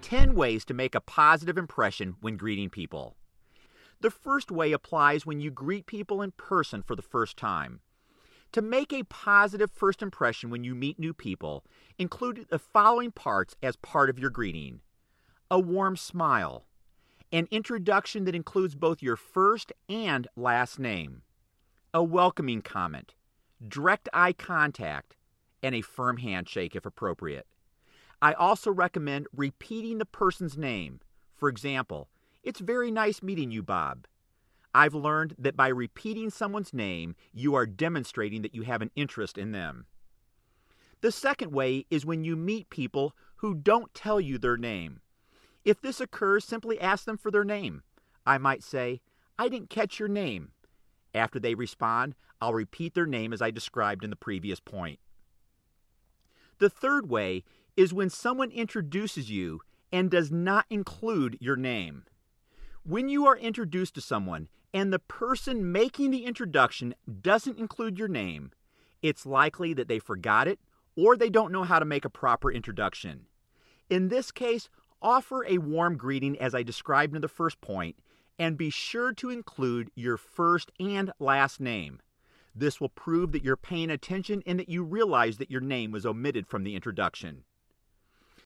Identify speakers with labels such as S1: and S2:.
S1: 10 ways to make a positive impression when greeting people. The first way applies when you greet people in person for the first time. To make a positive first impression when you meet new people, include the following parts as part of your greeting: a warm smile, an introduction that includes both your first and last name, a welcoming comment, direct eye contact, and a firm handshake if appropriate. I also recommend repeating the person's name. For example, "It's very nice meeting you, Bob." I've learned that by repeating someone's name, you are demonstrating that you have an interest in them. The second way is when you meet people who don't tell you their name. If this occurs, simply ask them for their name. I might say, "I didn't catch your name." After they respond, I'll repeat their name as I described in the previous point. The third way is when someone introduces you and does not include your name. When you are introduced to someone and the person making the introduction doesn't include your name, it's likely that they forgot it or they don't know how to make a proper introduction. In this case, offer a warm greeting as I described in the first point, and be sure to include your first and last name. This will prove that you're paying attention and that you realize that your name was omitted from the introduction.